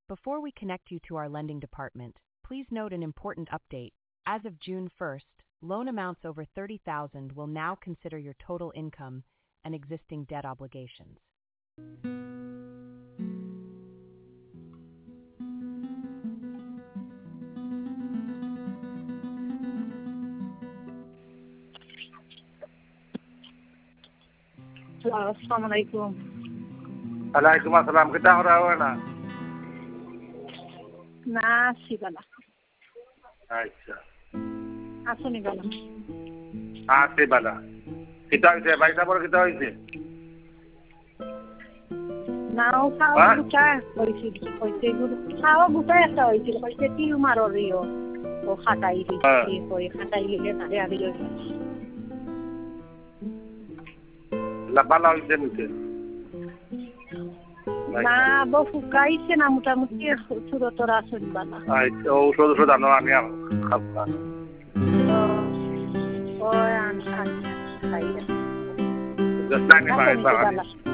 Before we connect you to our lending department, please note an important update. As of June 1st, loan amounts over $30,000 will now consider your total income and existing debt obligations. Assalamualaikum. Waalaikumsalam. Kita orang mana? Nasi bala. Acha. Asuni bala. Ase bala. Kita ise baisa bor kita ise. Nao sao buta hoisil guru. Sao buta esta hoisil. Hoisil ti umaro rio. O khatai ri. Hoi khatai le tare abiyo. La bala ise nute. Na bofu kaise na mutamuti suro tora asuni bala. Acha. O sodo dano ani am. Khapna. Oh an. Kaya. Just like